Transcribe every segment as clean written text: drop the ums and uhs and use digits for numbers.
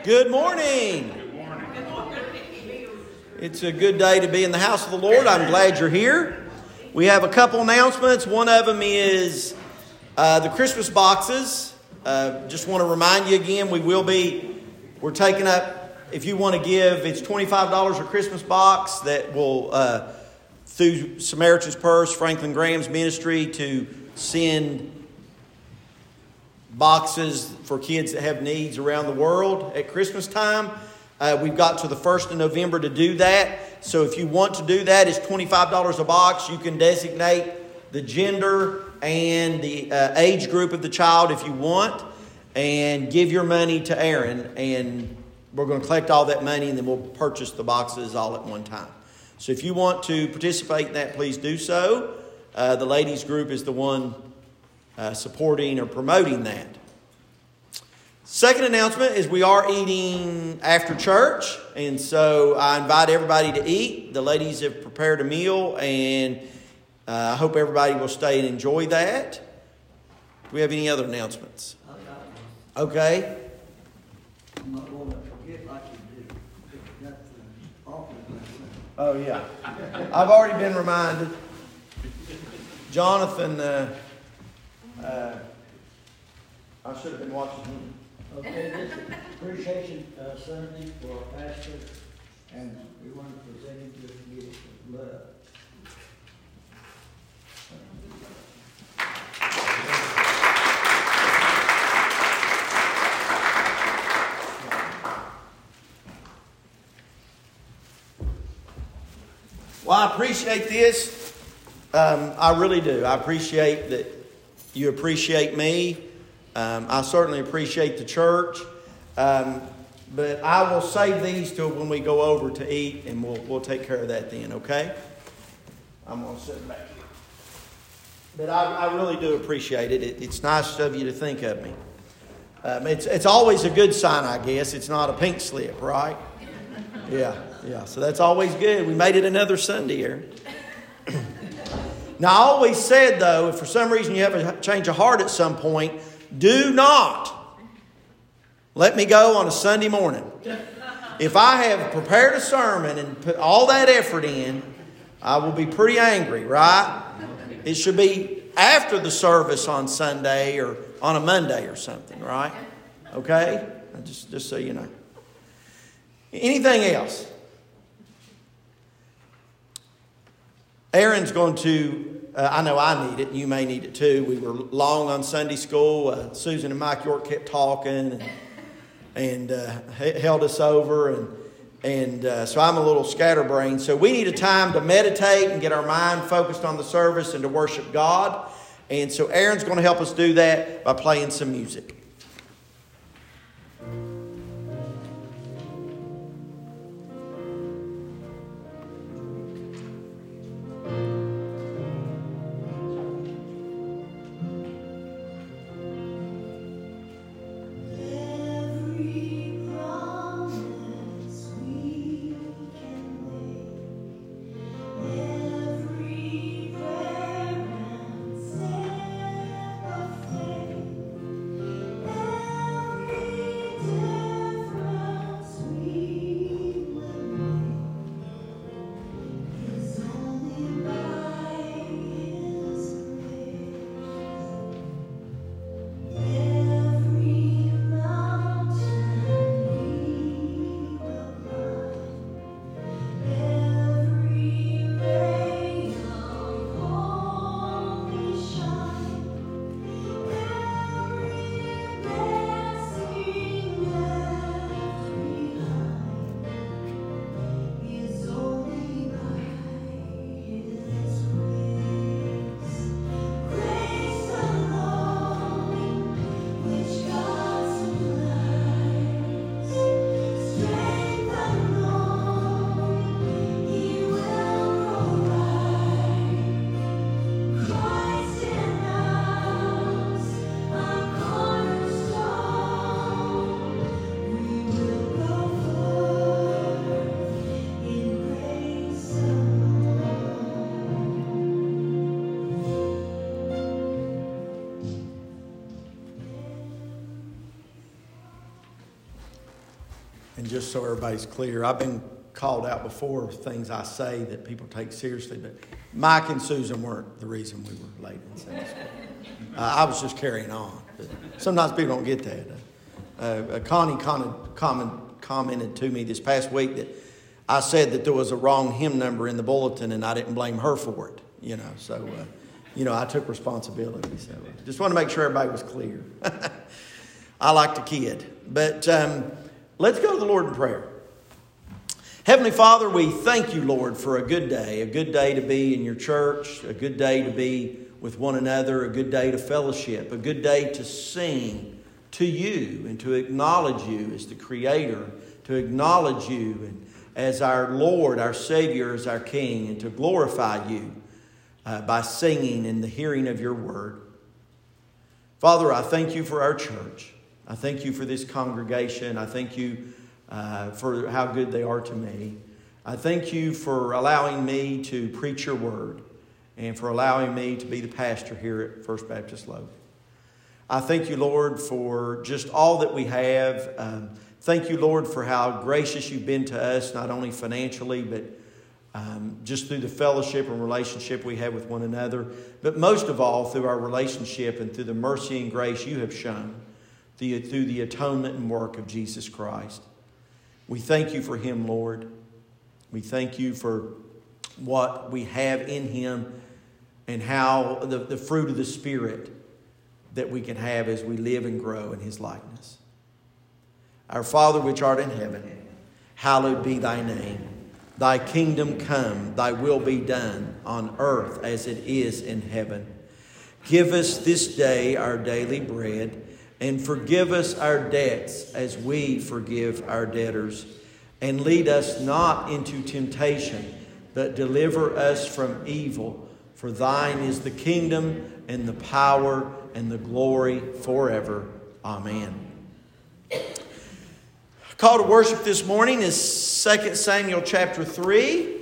Good morning. It's a good day to be in the house of the Lord. I'm glad you're here. We have a couple announcements. One of them is the Christmas boxes. Just want to remind you again, we're taking up, if you want to give, it's $25 a Christmas box that will, through Samaritan's Purse, Franklin Graham's ministry, to send boxes for kids that have needs around the world at Christmas time. We've got to the 1st of November to do that. So if you want to do that, it's $25 a box. You can designate the gender and the age group of the child if you want, and give your money to Aaron. And we're going to collect all that money, and then we'll purchase the boxes all at one time. So if you want to participate in that, please do so. The ladies group is the one supporting or promoting that. Second announcement is we are eating after church, and so I invite everybody to eat. The ladies have prepared a meal, and I hope everybody will stay and enjoy that. Do we have any other announcements? Okay. I'm not going to forget like you do. That's the offering. Oh, yeah. I've already been reminded. Jonathan, I should have been watching him. Okay, this is appreciation Sunday for our pastor, and we want to present him to the gift of love. Well, I appreciate this. I really do. I appreciate that you appreciate me. I certainly appreciate the church. But I will save these till when we go over to eat, and we'll take care of that then, okay? I'm going to sit back here. But I really do appreciate it. It's nice of you to think of me. It's always a good sign, I guess. It's not a pink slip, right? Yeah. So that's always good. We made it another Sunday here. Now, I always said, though, if for some reason you have a change of heart at some point, do not let me go on a Sunday morning. If I have prepared a sermon and put all that effort in, I will be pretty angry, right? It should be after the service on Sunday or on a Monday or something, right? Okay? Just so you know. Anything else? Aaron's going to, I know I need it, you may need it too. We were long on Sunday school. Susan and Mike York kept talking and held us over. And so I'm a little scatterbrained. So we need a time to meditate and get our mind focused on the service and to worship God. And so Aaron's going to help us do that by playing some music. And just so everybody's clear, I've been called out before for things I say that people take seriously, but Mike and Susan weren't the reason we were late in Sunday school. I was just carrying on. But sometimes people don't get that. Connie commented to me this past week that I said that there was a wrong hymn number in the bulletin, and I didn't blame her for it. So I took responsibility. So just want to make sure everybody was clear. I like to kid. But let's go to the Lord in prayer. Heavenly Father, we thank you, Lord, for a good day to be in your church, a good day to be with one another, a good day to fellowship, a good day to sing to you and to acknowledge you as the Creator, to acknowledge you and as our Lord, our Savior, as our King, and to glorify you by singing and the hearing of your word. Father, I thank you for our church. I thank you for this congregation. I thank you for how good they are to me. I thank you for allowing me to preach your word and for allowing me to be the pastor here at First Baptist Logan. I thank you, Lord, for just all that we have. Thank you, Lord, for how gracious you've been to us, not only financially, but just through the fellowship and relationship we have with one another, but most of all through our relationship and through the mercy and grace you have shown through the atonement and work of Jesus Christ. We thank you for him, Lord. We thank you for what we have in him and how the fruit of the Spirit that we can have as we live and grow in his likeness. Our Father which art in heaven, hallowed be thy name. Thy kingdom come, thy will be done on earth as it is in heaven. Give us this day our daily bread, and forgive us our debts as we forgive our debtors. And lead us not into temptation, but deliver us from evil. For thine is the kingdom and the power and the glory forever. Amen. Call to worship this morning is 2 Samuel chapter 3.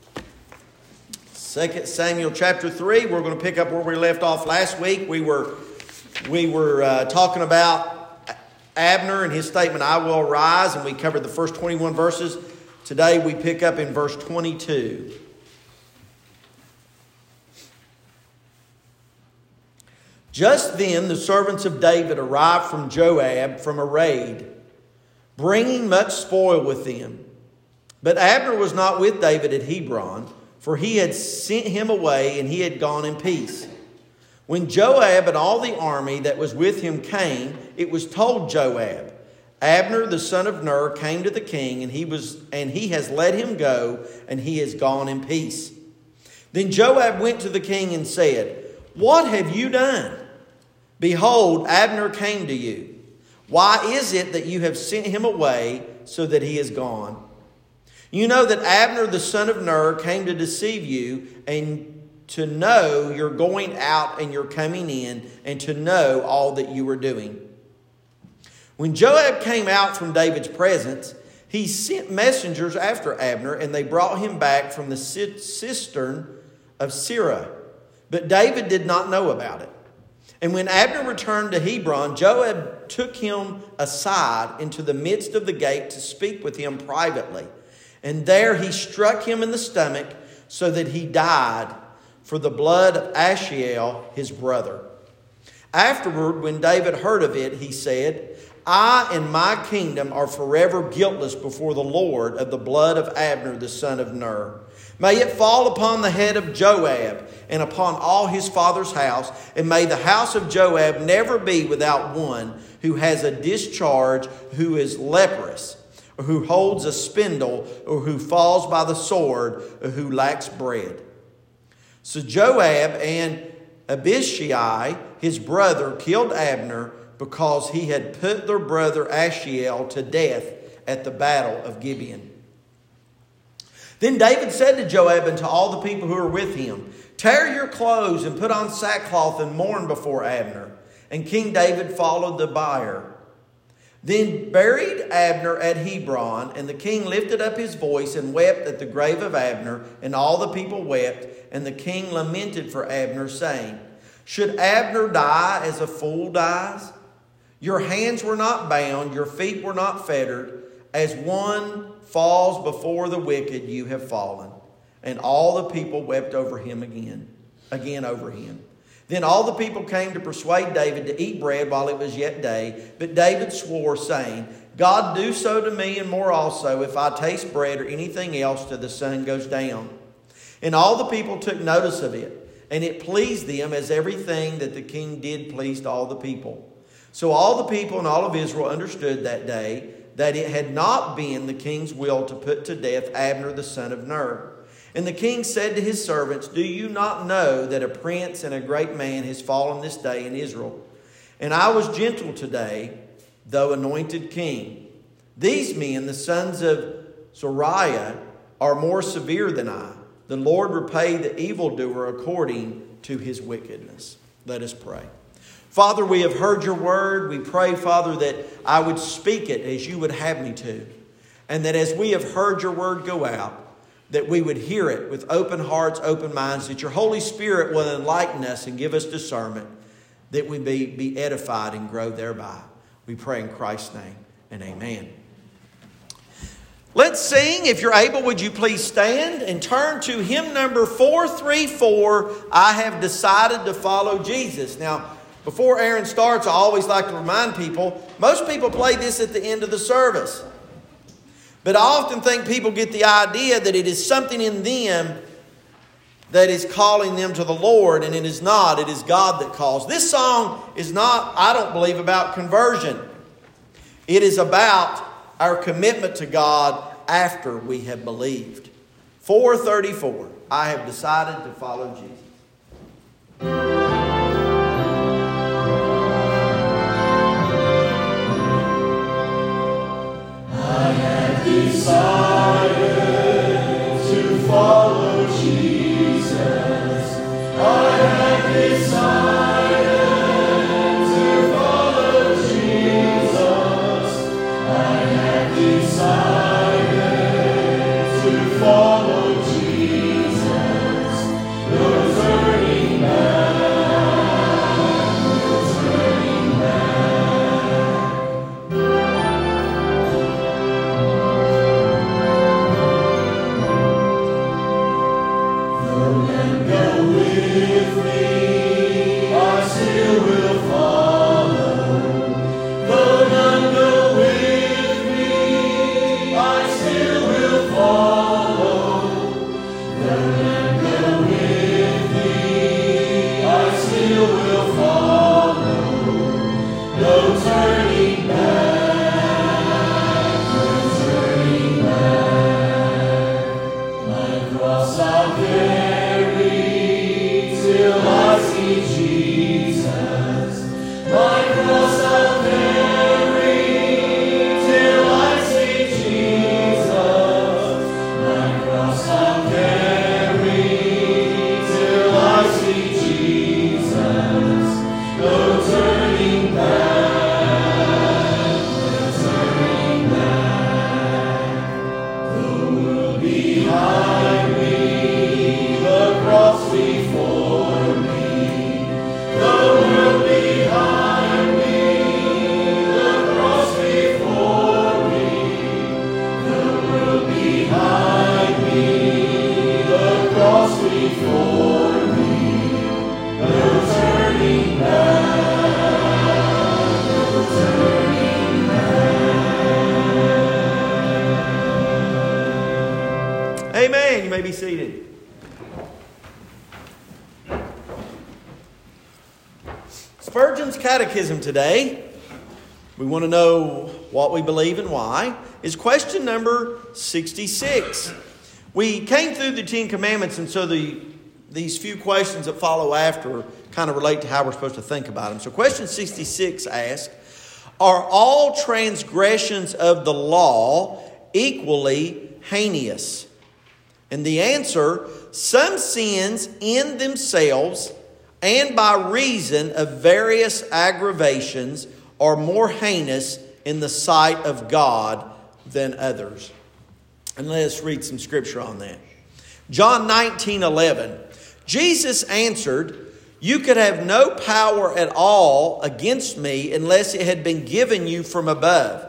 2 Samuel chapter 3. We're going to pick up where we left off last week. We were talking about Abner and his statement, I will arise, and we covered the first 21 verses. Today we pick up in verse 22. Just then the servants of David arrived from Joab from a raid, bringing much spoil with them. But Abner was not with David at Hebron, for he had sent him away, and he had gone in peace. When Joab and all the army that was with him came, it was told Joab, Abner the son of Ner came to the king, and he has let him go, and he has gone in peace. Then Joab went to the king and said, What have you done? Behold, Abner came to you. Why is it that you have sent him away so that he is gone? You know that Abner the son of Ner came to deceive you, and to know you're going out and you're coming in, and to know all that you were doing. When Joab came out from David's presence, he sent messengers after Abner, and they brought him back from the cistern of Sirah. But David did not know about it. And when Abner returned to Hebron, Joab took him aside into the midst of the gate to speak with him privately. And there he struck him in the stomach so that he died for the blood of Ashiel, his brother. Afterward, when David heard of it, he said, I and my kingdom are forever guiltless before the Lord of the blood of Abner the son of Ner. May it fall upon the head of Joab and upon all his father's house, and may the house of Joab never be without one who has a discharge, who is leprous, or who holds a spindle, or who falls by the sword, or who lacks bread. So Joab and Abishai, his brother, killed Abner because he had put their brother Ashiel to death at the battle of Gibeon. Then David said to Joab and to all the people who were with him, Tear your clothes and put on sackcloth and mourn before Abner. And King David followed the bier. Then buried Abner at Hebron, and the king lifted up his voice and wept at the grave of Abner, and all the people wept, and the king lamented for Abner, saying, Should Abner die as a fool dies? Your hands were not bound, your feet were not fettered. As one falls before the wicked, you have fallen. And all the people wept over him again over him. Then all the people came to persuade David to eat bread while it was yet day. But David swore, saying, God, do so to me and more also, if I taste bread or anything else till the sun goes down. And all the people took notice of it, and it pleased them, as everything that the king did pleased all the people. So all the people and all of Israel understood that day that it had not been the king's will to put to death Abner the son of Ner. And the king said to his servants, Do you not know that a prince and a great man has fallen this day in Israel? And I was gentle today, though anointed king. These men, the sons of Zeruiah, are more severe than I. The Lord repay the evildoer according to his wickedness. Let us pray. Father, we have heard your word. We pray, Father, that I would speak it as you would have me to. And that as we have heard your word go out, that we would hear it with open hearts, open minds, that your Holy Spirit will enlighten us and give us discernment, that we be edified and grow thereby. We pray in Christ's name, and amen. Let's sing. If you're able, would you please stand and turn to hymn number 434, I Have Decided to Follow Jesus. Now, before Aaron starts, I always like to remind people, most people play this at the end of the service. But I often think people get the idea that it is something in them that is calling them to the Lord, and it is not. It is God that calls. This song is not, I don't believe, about conversion. It is about our commitment to God after we have believed. 434, I have decided to follow Jesus. Decided to follow Jesus. I have decided to follow Jesus. I have decided to follow Jesus. No turning back, no turning back. With me, I still will follow. Though none go with me, I still will follow. Though none go with me, I still will follow. No turning back, no turning back. My cross I'll carry till I see Jesus. My cross I'll carry till I see Jesus. My cross I'll carry till I see Jesus. No turning back, no turning back. The world behind me, the cross before me, the world behind me, the cross before me, the world behind me, the cross before me, no turning back, no turning back. Amen. You may be seated. Spurgeon's Catechism today, we want to know what we believe and why, is question number 66. We came through the Ten Commandments, and so these few questions that follow after kind of relate to how we're supposed to think about them. So question 66 asks, are all transgressions of the law equally heinous? And the answer, some sins in themselves and by reason of various aggravations are more heinous in the sight of God than others. And let us read some scripture on that. John 19:11. Jesus answered, you could have no power at all against me unless it had been given you from above.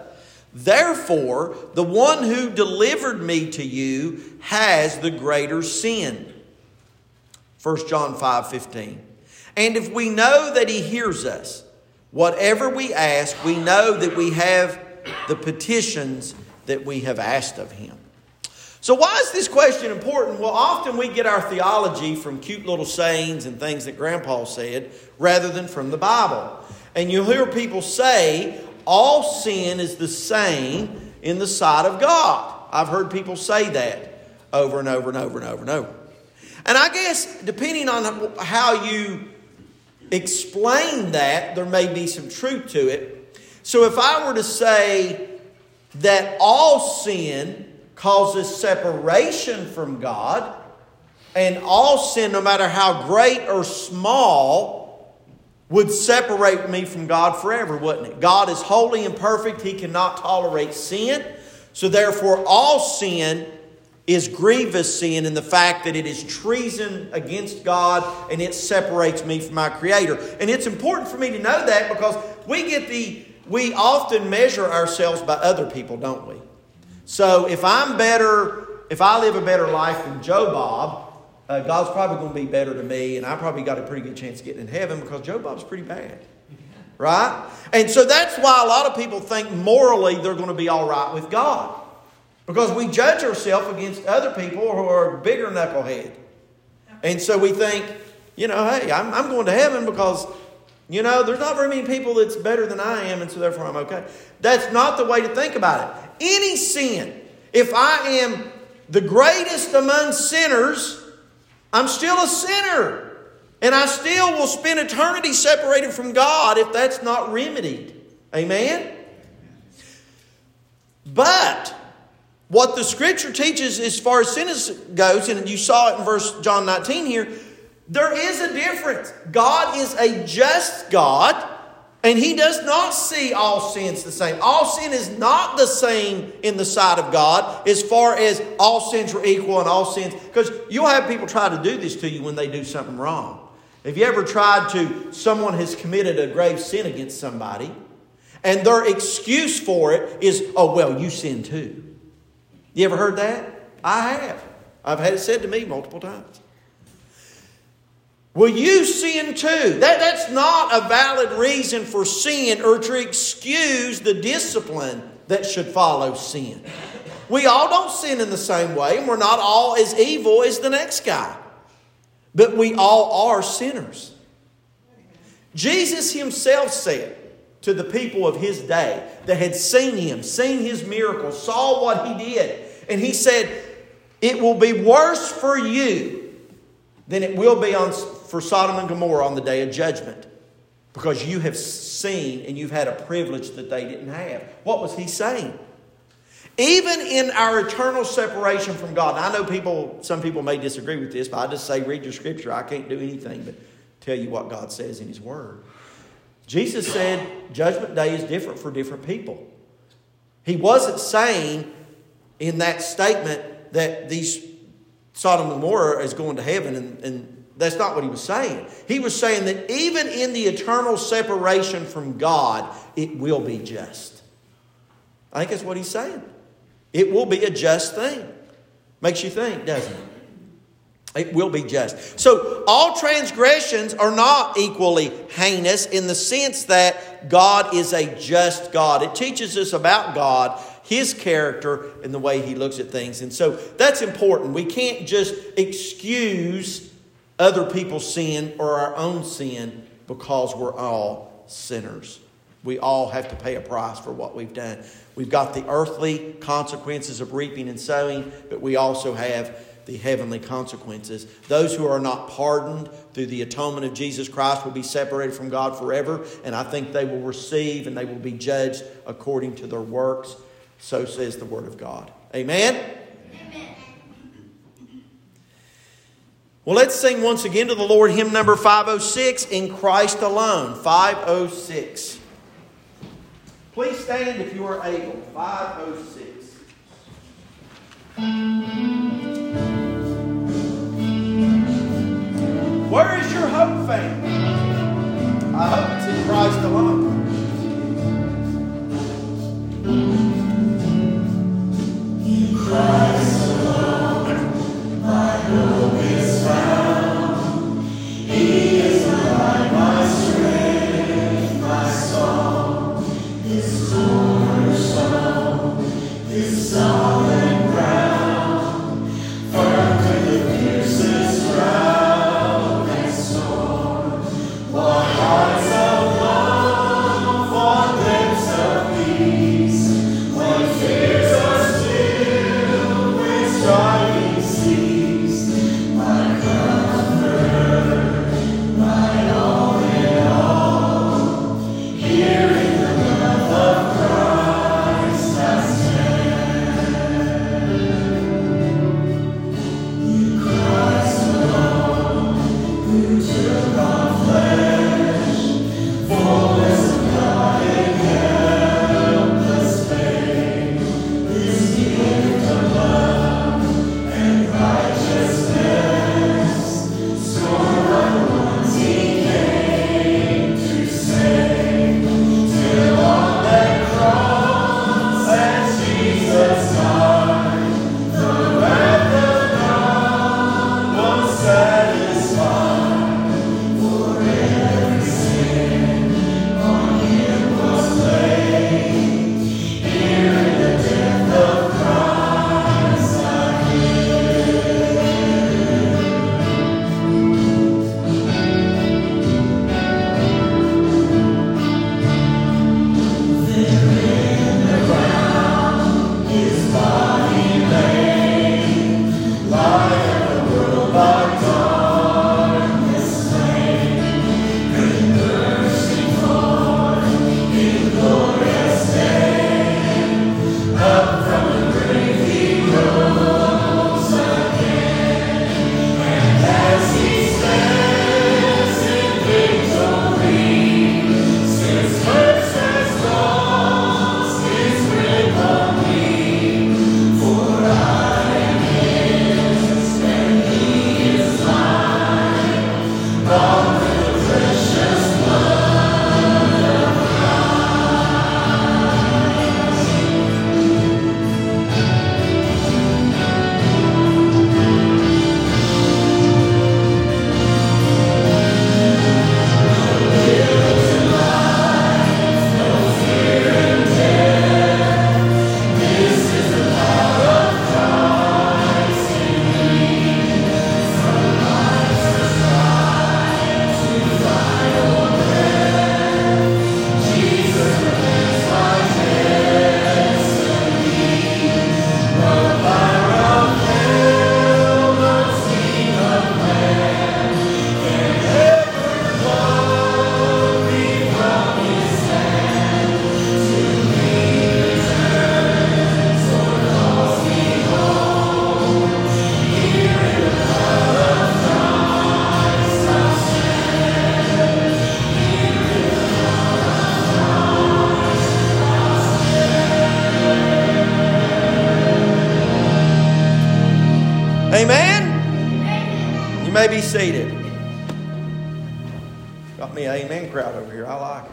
Therefore, the one who delivered me to you has the greater sin. 1 John 5:15. And if we know that He hears us, whatever we ask, we know that we have the petitions that we have asked of Him. So why is this question important? Well, often we get our theology from cute little sayings and things that Grandpa said rather than from the Bible. And you'll hear people say, all sin is the same in the sight of God. I've heard people say that over and over and over and over and over. And I guess depending on how you explain that, there may be some truth to it. So if I were to say that all sin causes separation from God, and all sin, no matter how great or small, would separate me from God forever, wouldn't it? God is holy and perfect. He cannot tolerate sin. So therefore, all sin is grievous sin in the fact that it is treason against God and it separates me from my Creator. And it's important for me to know that because we often measure ourselves by other people, don't we? So if I live a better life than Joe Bob, God's probably going to be better to me, and I probably got a pretty good chance of getting in heaven because Joe Bob's pretty bad. Right? And so that's why a lot of people think morally they're going to be all right with God. Because we judge ourselves against other people who are bigger knucklehead. And so we think, hey, I'm going to heaven because, there's not very many people that's better than I am, and so therefore I'm okay. That's not the way to think about it. Any sin, if I am the greatest among sinners, I'm still a sinner. And I still will spend eternity separated from God if that's not remedied. Amen? But what the Scripture teaches as far as sin goes, and you saw it in verse John 19 here, there is a difference. God is a just God, and He does not see all sins the same. All sin is not the same in the sight of God as far as all sins are equal and all sins. Because you'll have people try to do this to you when they do something wrong. Have you ever someone has committed a grave sin against somebody, and their excuse for it is, oh, well, you sin too. You ever heard that? I have. I've had it said to me multiple times. Well, you sin too. That's not a valid reason for sin or to excuse the discipline that should follow sin. We all don't sin in the same way, and we're not all as evil as the next guy. But we all are sinners. Jesus Himself said to the people of His day that had seen Him, seen His miracles, saw what He did, and He said, it will be worse for you than it will be for Sodom and Gomorrah on the day of judgment. Because you have seen and you've had a privilege that they didn't have. What was He saying? Even in our eternal separation from God. I know some people may disagree with this, but I just say read your Scripture. I can't do anything but tell you what God says in His Word. Jesus said Judgment Day is different for different people. He wasn't saying in that statement that these Sodom and Gomorrah is going to heaven, and that's not what He was saying. He was saying that even in the eternal separation from God, it will be just. I think that's what He's saying. It will be a just thing. Makes you think, doesn't it? It will be just. So all transgressions are not equally heinous in the sense that God is a just God. It teaches us about God, His character, and the way He looks at things. And so that's important. We can't just excuse other people's sin or our own sin because we're all sinners. We all have to pay a price for what we've done. We've got the earthly consequences of reaping and sowing, but we also have the heavenly consequences. Those who are not pardoned through the atonement of Jesus Christ will be separated from God forever, and I think they will receive and they will be judged according to their works. So says the Word of God. Amen? Amen. Well, let's sing once again to the Lord hymn number 506, In Christ Alone. 506. Please stand if you are able. 506. Where is your hope found? I hope it's in Christ alone. may be seated. Got me an amen crowd over here. I like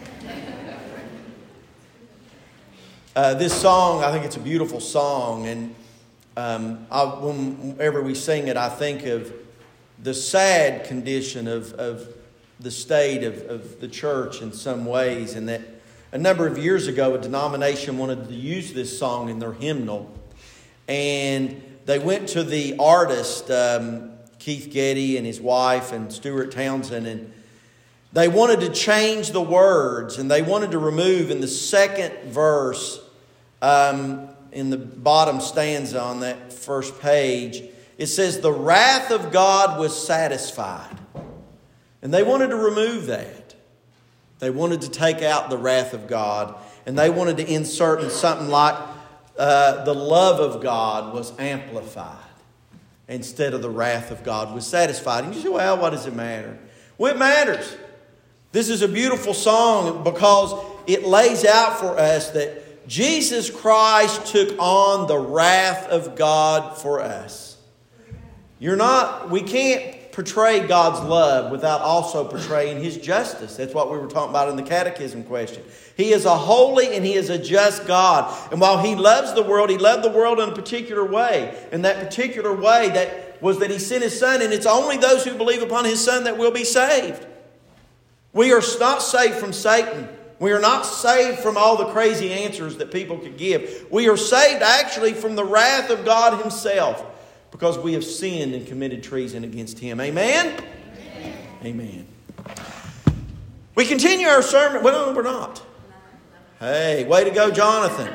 it. This song, I think it's a beautiful song. And whenever we sing it, I think of the sad condition of the state of the church in some ways. And that a number of years ago, a denomination wanted to use this song in their hymnal. And they went to the artist, Keith Getty and his wife and Stuart Townsend, and they wanted to change the words, and they wanted to remove in the second verse, in the bottom stanza on that first page, it says, "The wrath of God was satisfied." And they wanted to remove that. They wanted to take out the wrath of God, and they wanted to insert something like, the love of God was amplified instead of the wrath of God was satisfied. And you say, well, what does it matter? Well, it matters. This is a beautiful song because it lays out for us that Jesus Christ took on the wrath of God for us. We can't portray God's love without also portraying His justice. That's what we were talking about in the catechism question. He is a holy and He is a just God. And while He loves the world, He loved the world in a particular way. And that particular way that was that He sent His Son. And it's only those who believe upon His Son that will be saved. We are not saved from Satan. We are not saved from all the crazy answers that people could give. We are saved actually from the wrath of God Himself, because we have sinned and committed treason against Him. Amen? Amen. We continue our sermon. Well, no, we're not. Hey, way to go, Jonathan.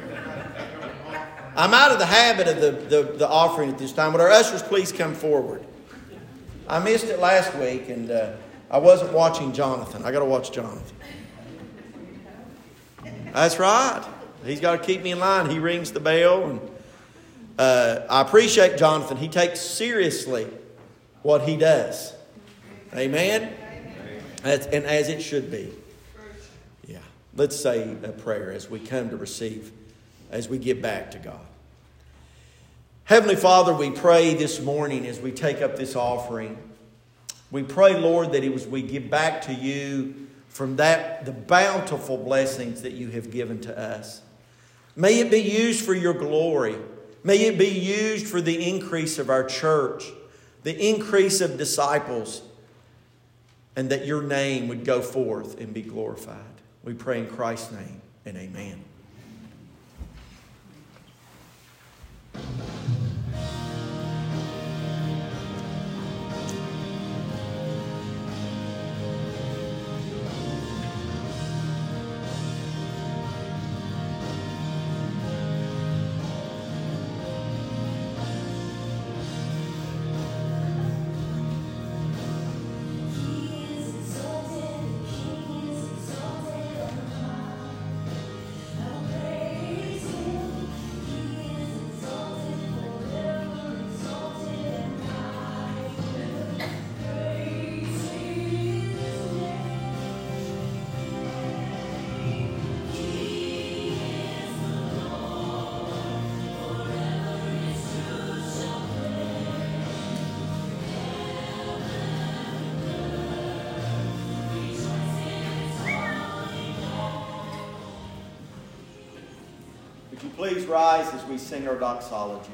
I'm out of the habit of the offering at this time. Would our ushers please come forward? I missed it last week, and I wasn't watching Jonathan. I got to watch Jonathan. That's right. He's got to keep me in line. He rings the bell, and I appreciate Jonathan. He takes seriously what he does. Amen? And as it should be. Yeah. Let's say a prayer as we come to receive, as we get back to God. Heavenly Father, we pray this morning as we take up this offering. We pray, Lord, that as we give back to You from the bountiful blessings that You have given to us. May it be used for Your glory. May it be used for the increase of our church, the increase of disciples, and that Your name would go forth and be glorified. We pray in Christ's name, and amen. Would you please rise as we sing our doxology?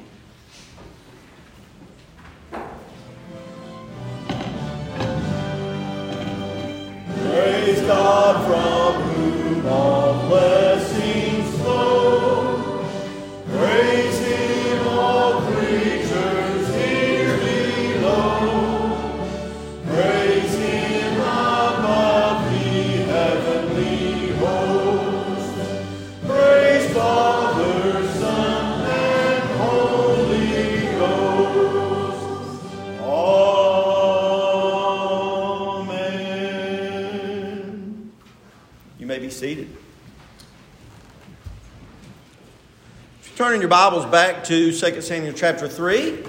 Praise God from whom all blessings flow. Praise Him, all creatures here below. Praise Him above the heavenly host. Praise Father, Son, and Holy Ghost. Amen. You may be seated. If you turn in your Bibles back to 2 Samuel chapter 3,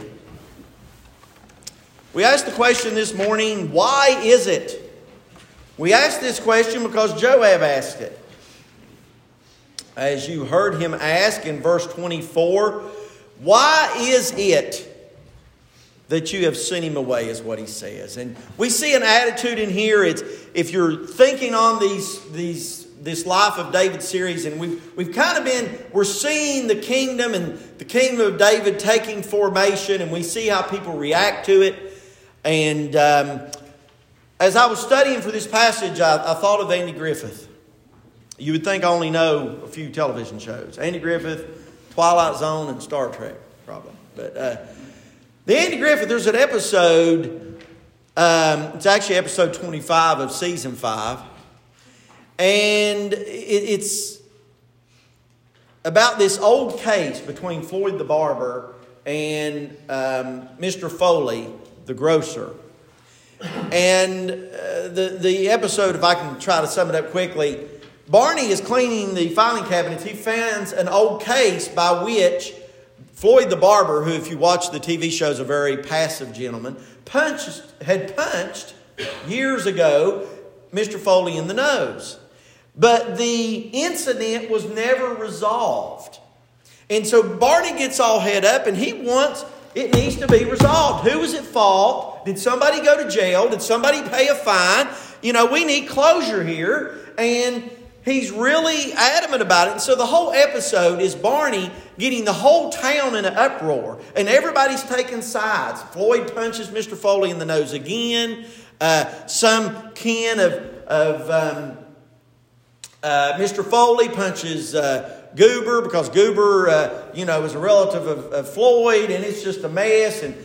we asked the question this morning, why is it? We asked this question because Joab asked it. As you heard him ask in verse 24, why is it that you have sent him away, is what he says. And we see an attitude in here. It's, if you're thinking on this Life of David series, and we've kind of been, we're seeing the kingdom and the kingdom of David taking formation, and we see how people react to it. And as I was studying for this passage, I thought of Andy Griffith. You would think I only know a few television shows. Andy Griffith, Twilight Zone, and Star Trek, probably. But the Andy Griffith, there's an episode, it's actually episode 25 of season 5. And it's about this old case between Floyd the barber and Mr. Foley, the grocer. And the episode, if I can try to sum it up quickly, Barney is cleaning the filing cabinets. He finds an old case by which Floyd the barber, who, if you watch the TV show, is a very passive gentleman, had punched years ago Mr. Foley in the nose. But the incident was never resolved. And so Barney gets all head up, and he wants it needs to be resolved. Who was at fault? Did somebody go to jail? Did somebody pay a fine? We need closure here. And he's really adamant about it. And so the whole episode is Barney getting the whole town in an uproar. And everybody's taking sides. Floyd punches Mr. Foley in the nose again. Some kin of Mr. Foley punches Goober, because Goober, is a relative of Floyd, and it's just a mess. And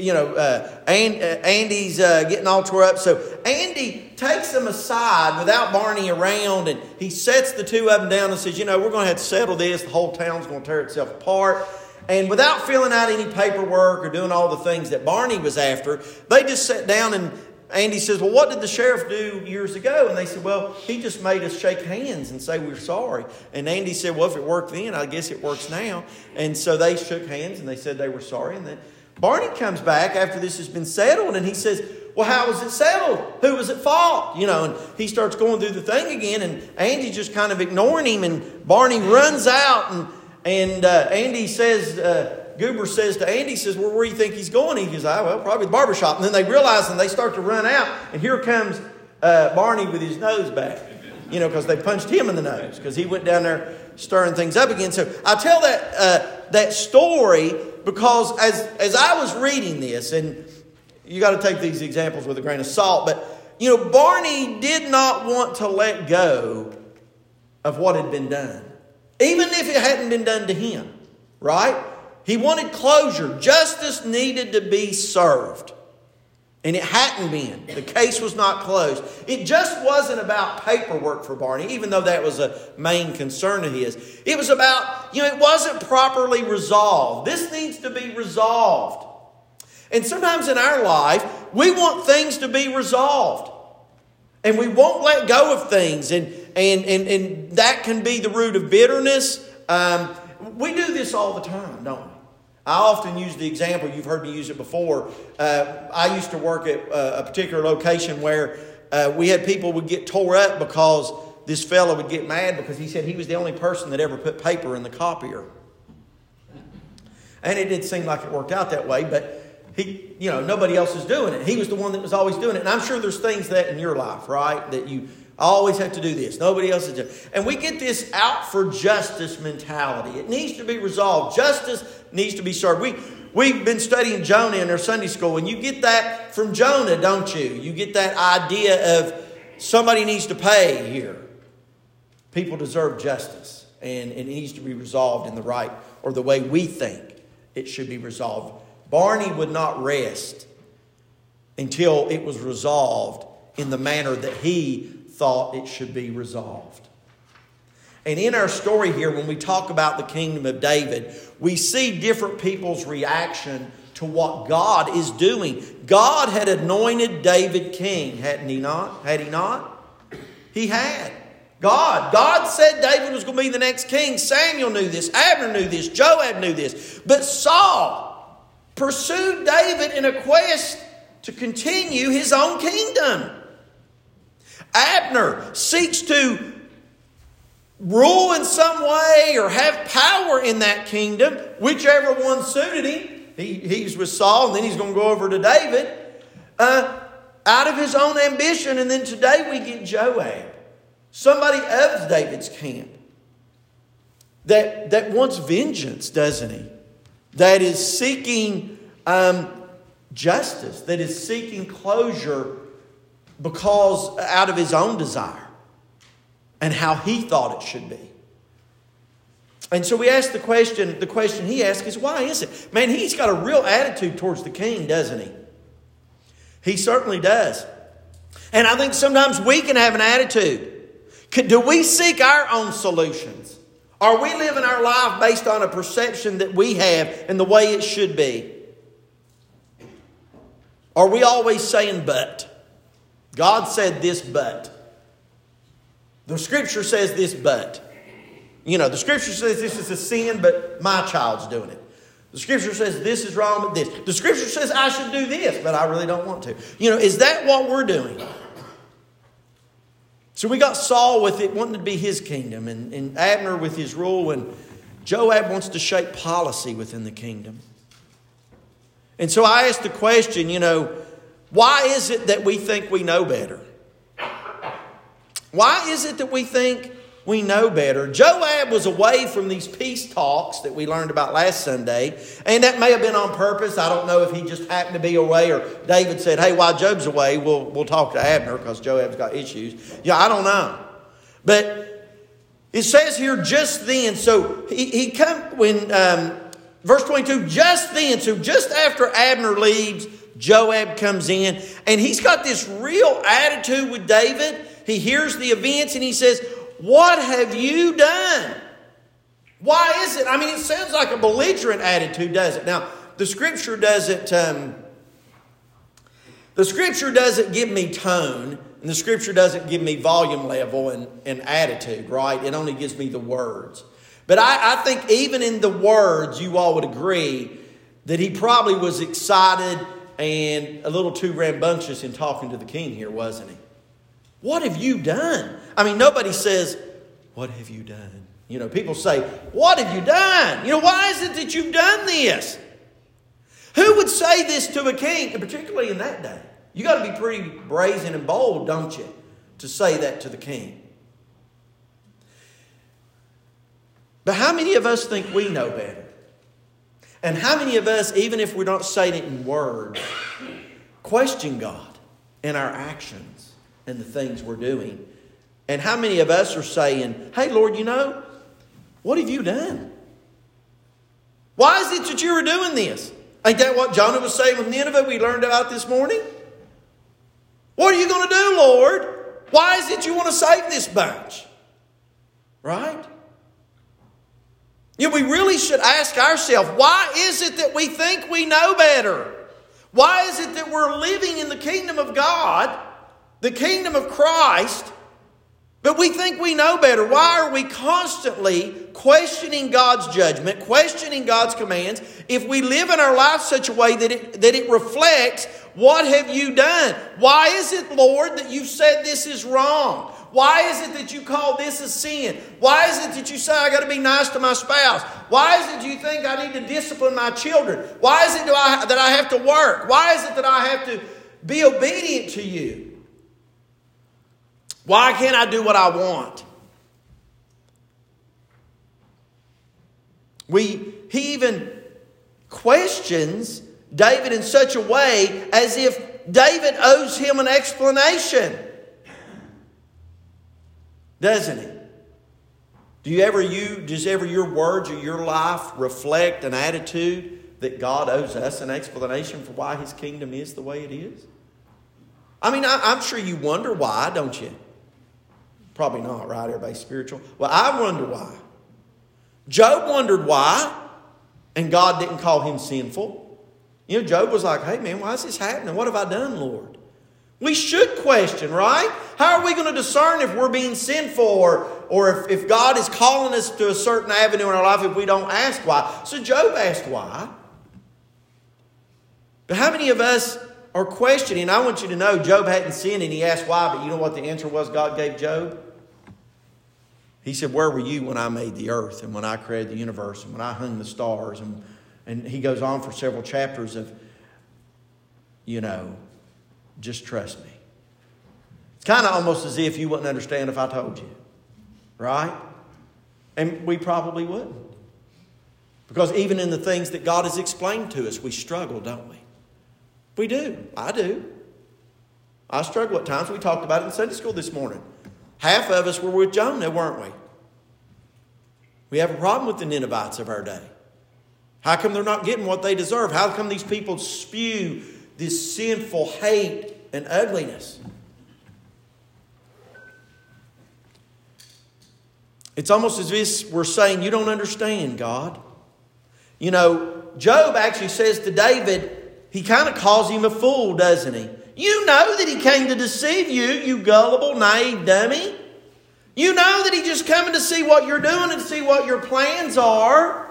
Andy's getting all tore up. So Andy takes them aside without Barney around, and he sets the two of them down and says, we're going to have to settle this. The whole town's going to tear itself apart. And without filling out any paperwork or doing all the things that Barney was after, they just sat down, and Andy says, well, what did the sheriff do years ago? And they said, well, he just made us shake hands and say we're sorry. And Andy said, well, if it worked then, I guess it works now. And so they shook hands and they said they were sorry. And then Barney comes back after this has been settled, and he says, well, how was it settled? Who was at fault? And he starts going through the thing again, and Andy's just kind of ignoring him, and Barney runs out, and Andy says, Goober says to Andy, says, well, where do you think he's going? He goes, well, probably the barbershop. And then they realize, and they start to run out, and here comes Barney with his nose back, because they punched him in the nose, because he went down there stirring things up again. So I tell that story because as I was reading this, and you got to take these examples with a grain of salt, but Barney did not want to let go of what had been done, even if it hadn't been done to him, right? He wanted closure. Justice needed to be served. And it hadn't been. The case was not closed. It just wasn't about paperwork for Barney, even though that was a main concern of his. It was about, it wasn't properly resolved. This needs to be resolved. And sometimes in our life, we want things to be resolved. And we won't let go of things. And that can be the root of bitterness. We do this all the time, don't we? I often use the example, you've heard me use it before. I used to work at a particular location where we had people would get tore up because this fellow would get mad because he said he was the only person that ever put paper in the copier. And it did seem like it worked out that way, but he, nobody else is doing it. He was the one that was always doing it. And I'm sure there's things that in your life, right, that you always have to do this. Nobody else is doing it. And we get this out for justice mentality. It needs to be resolved. Justice needs to be served. We've been studying Jonah in our Sunday school, and you get that from Jonah, don't you? You get that idea of somebody needs to pay here. People deserve justice, and it needs to be resolved in the right or the way we think it should be resolved. Barney would not rest until it was resolved in the manner that he thought it should be resolved. And in our story here, when we talk about the kingdom of David, we see different people's reaction to what God is doing. God had anointed David king, hadn't he not? Had he not? He had. God said David was going to be the next king. Samuel knew this. Abner knew this. Joab knew this. But Saul pursued David in a quest to continue his own kingdom. Abner seeks to rule in some way or have power in that kingdom, whichever one suited him. He's with Saul, and then he's going to go over to David out of his own ambition. And then today we get Joab, somebody of David's camp, that wants vengeance, doesn't he? That is seeking justice, that is seeking closure because out of his own desire and how he thought it should be. And so we ask the question he asks is, why is it? Man, he's got a real attitude towards the king, doesn't he? He certainly does. And I think sometimes we can have an attitude. Do we seek our own solutions? Are we living our life based on a perception that we have and the way it should be? Are we always saying but? God said this but. The Scripture says this but. You know, the Scripture says this is a sin, but my child's doing it. The Scripture says this is wrong, but this. The Scripture says I should do this, but I really don't want to. You know, is that what we're doing? So we got Saul with it wanting to be his kingdom, and Abner with his rule, and Joab wants to shape policy within the kingdom. And so I asked the question, you know, why is it that we think we know better? Why is it that we think we know better? Joab was away from these peace talks that we learned about last Sunday. And that may have been on purpose. I don't know if he just happened to be away, or David said, hey, while Joab's away, we'll talk to Abner because Joab's got issues. Yeah, I don't know. But it says here just then. So he come when verse 22, just then. So just after Abner leaves, Joab comes in. And he's got this real attitude with David. He hears the events and he says, what have you done? Why is it? I mean, it sounds like a belligerent attitude, does it? Now, the Scripture doesn't give me tone, and the Scripture doesn't give me volume level and attitude, right? It only gives me the words. But I think even in the words, you all would agree that he probably was excited and a little too rambunctious in talking to the king here, wasn't he? What have you done? I mean, nobody says, what have you done? You know, people say, what have you done? You know, why is it that you've done this? Who would say this to a king, and particularly in that day? You got to be pretty brazen and bold, don't you, to say that to the king? But how many of us think we know better? And how many of us, even if we're not saying it in words, question God in our actions and the things we're doing? And how many of us are saying, hey, Lord, you know, what have you done? Why is it that you were doing this? Ain't that what Jonah was saying with Nineveh we learned about this morning? What are you going to do, Lord? Why is it you want to save this bunch? Right? You know, we really should ask ourselves, why is it that we think we know better? Why is it that we're living in the kingdom of God, the kingdom of Christ, but we think we know better? Why are we constantly questioning God's judgment, questioning God's commands, if we live in our life such a way that it reflects, what have you done? Why is it, Lord, that you said this is wrong? Why is it that you call this a sin? Why is it that you say I got to be nice to my spouse? Why is it you think I need to discipline my children? Why is it that I have to work? Why is it that I have to be obedient to you? Why can't I do what I want? He even questions David in such a way as if David owes him an explanation. Doesn't he? Does ever your words or your life reflect an attitude that God owes us an explanation for why His kingdom is the way it is? I mean, I'm sure you wonder why, don't you? Probably not, right? Everybody's spiritual. Well, I wonder why. Job wondered why, and God didn't call him sinful. You know, Job was like, hey man, why is this happening? What have I done, Lord? We should question, right? How are we going to discern if we're being sinful or if God is calling us to a certain avenue in our life if we don't ask why? So Job asked why. But how many of us are questioning? I want you to know Job hadn't sinned and he asked why, but you know what the answer was God gave Job? He said, where were you when I made the earth and when I created the universe and when I hung the stars and And he goes on for several chapters of, just trust me. It's kind of almost as if you wouldn't understand if I told you. Right? And we probably wouldn't. Because even in the things that God has explained to us, we struggle, don't we? We do. I do. I struggle at times. We talked about it in Sunday school this morning. Half of us were with Jonah, weren't we? We have a problem with the Ninevites of our day. How come they're not getting what they deserve? How come these people spew this sinful hate and ugliness? It's almost as if we're saying, you don't understand, God. Job actually says to David, he kind of calls him a fool, doesn't he? You know that he came to deceive you, you gullible, naive dummy. You know that he's just coming to see what you're doing and see what your plans are.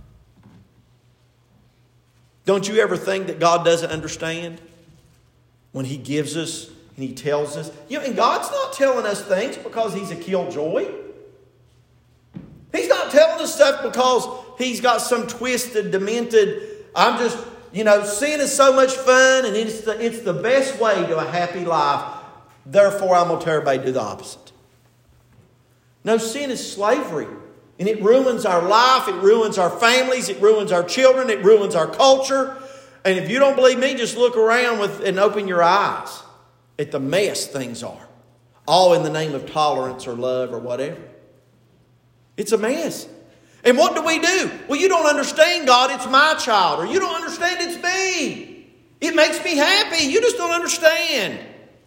Don't you ever think that God doesn't understand when he gives us and he tells us? And God's not telling us things because he's a killjoy. He's not telling us stuff because he's got some twisted, demented, sin is so much fun and it's the best way to a happy life. Therefore, I'm going to tell everybody to do the opposite. No, sin is slavery. And it ruins our life. It ruins our families. It ruins our children. It ruins our culture. And if you don't believe me, just look around and open your eyes at the mess things are. All in the name of tolerance or love or whatever. It's a mess. And what do? Well, you don't understand, God. It's my child. Or you don't understand, it's me. It makes me happy. You just don't understand.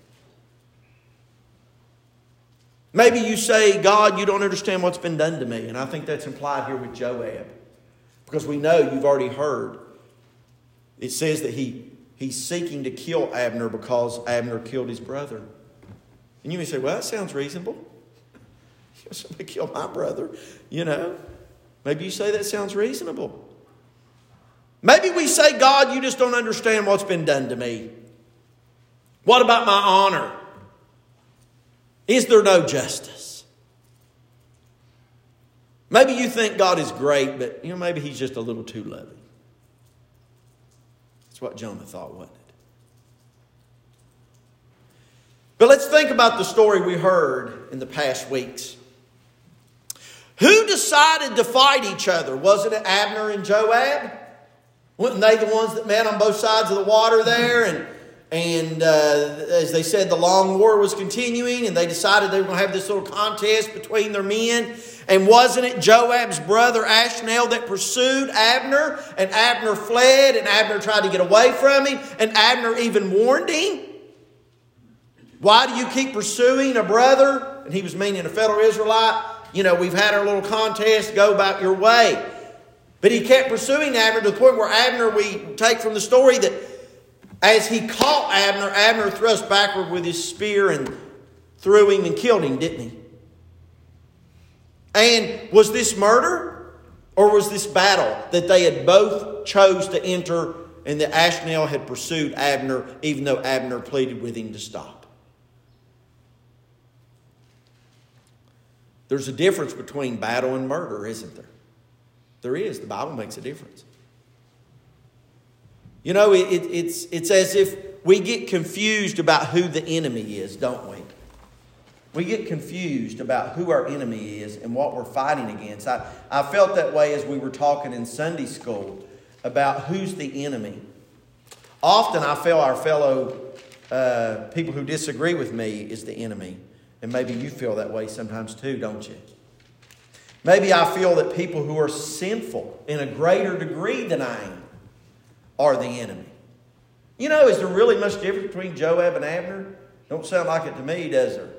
Maybe you say, God, you don't understand what's been done to me. And I think that's implied here with Joab. Because we know, you've already heard. It says that he's seeking to kill Abner because Abner killed his brother. And you may say, well, that sounds reasonable. Somebody killed my brother, Maybe you say that sounds reasonable. Maybe we say, God, you just don't understand what's been done to me. What about my honor? Is there no justice? Maybe you think God is great, but maybe he's just a little too loving. That's what Jonah thought, wasn't it? But let's think about the story we heard in the past weeks. Who decided to fight each other? Wasn't it Abner and Joab? Weren't they the ones that met on both sides of the water there? And as they said, the long war was continuing, and they decided they were going to have this little contest between their men. And wasn't it Joab's brother Ashnel that pursued Abner? And Abner fled, and Abner tried to get away from him, and Abner even warned him. Why do you keep pursuing a brother? And he was meaning a fellow Israelite. We've had our little contest, go about your way. But he kept pursuing Abner to the point where Abner, we take from the story that as he caught Abner, Abner thrust backward with his spear and threw him and killed him, didn't he? And was this murder or was this battle that they had both chose to enter and that Ashnel had pursued Abner even though Abner pleaded with him to stop? There's a difference between battle and murder, isn't there? There is. The Bible makes a difference. It's as if we get confused about who the enemy is, don't we? We get confused about who our enemy is and what we're fighting against. I felt that way as we were talking in Sunday school about who's the enemy. Often I feel our fellow people who disagree with me is the enemy. And maybe you feel that way sometimes too, don't you? Maybe I feel that people who are sinful in a greater degree than I am are the enemy. Is there really much difference between Joab and Abner? Don't sound like it to me, does there?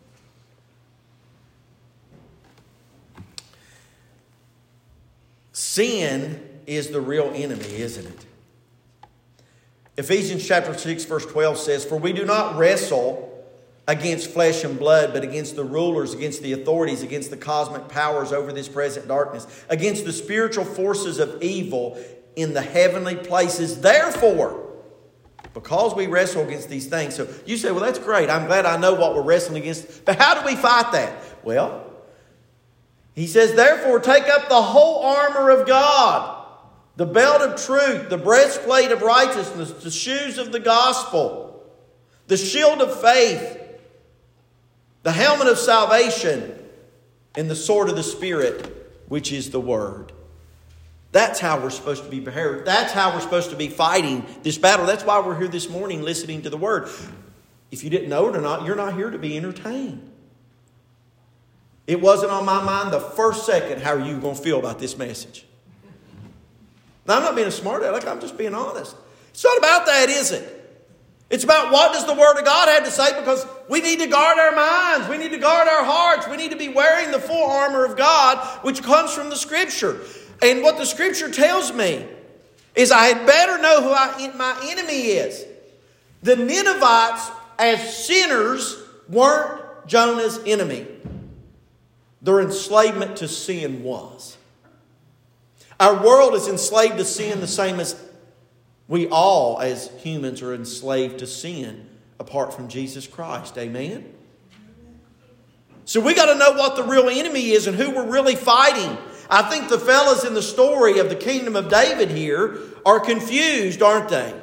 Sin is the real enemy, isn't it? Ephesians chapter 6 verse 12 says, "For we do not wrestle against flesh and blood, but against the rulers, against the authorities, against the cosmic powers over this present darkness, against the spiritual forces of evil in the heavenly places. Therefore," because we wrestle against these things. So you say, well, that's great. I'm glad I know what we're wrestling against. But how do we fight that? Well, he says, "Therefore, take up the whole armor of God." the belt of truth, the breastplate of righteousness, the shoes of the gospel, the shield of faith, the helmet of salvation, and the sword of the Spirit, which is the Word. That's how we're supposed to be prepared. That's how we're supposed to be fighting this battle. That's why we're here this morning listening to the Word. If you didn't know it or not, you're not here to be entertained. It wasn't on my mind the first second how are you going to feel about this message. Now, I'm not being a smart aleck. I'm just being honest. It's not about that, is it? It's about what does the Word of God have to say, because we need to guard our minds. We need to guard our hearts. We need to be wearing the full armor of God, which comes from the Scripture. And what the Scripture tells me is I had better know who my enemy is. The Ninevites, as sinners, weren't Jonah's enemy. Their enslavement to sin was. Our world is enslaved to sin the same as we all as humans are enslaved to sin apart from Jesus Christ. Amen? So we got to know what the real enemy is and who we're really fighting. I think the fellas in the story of the kingdom of David here are confused, aren't they?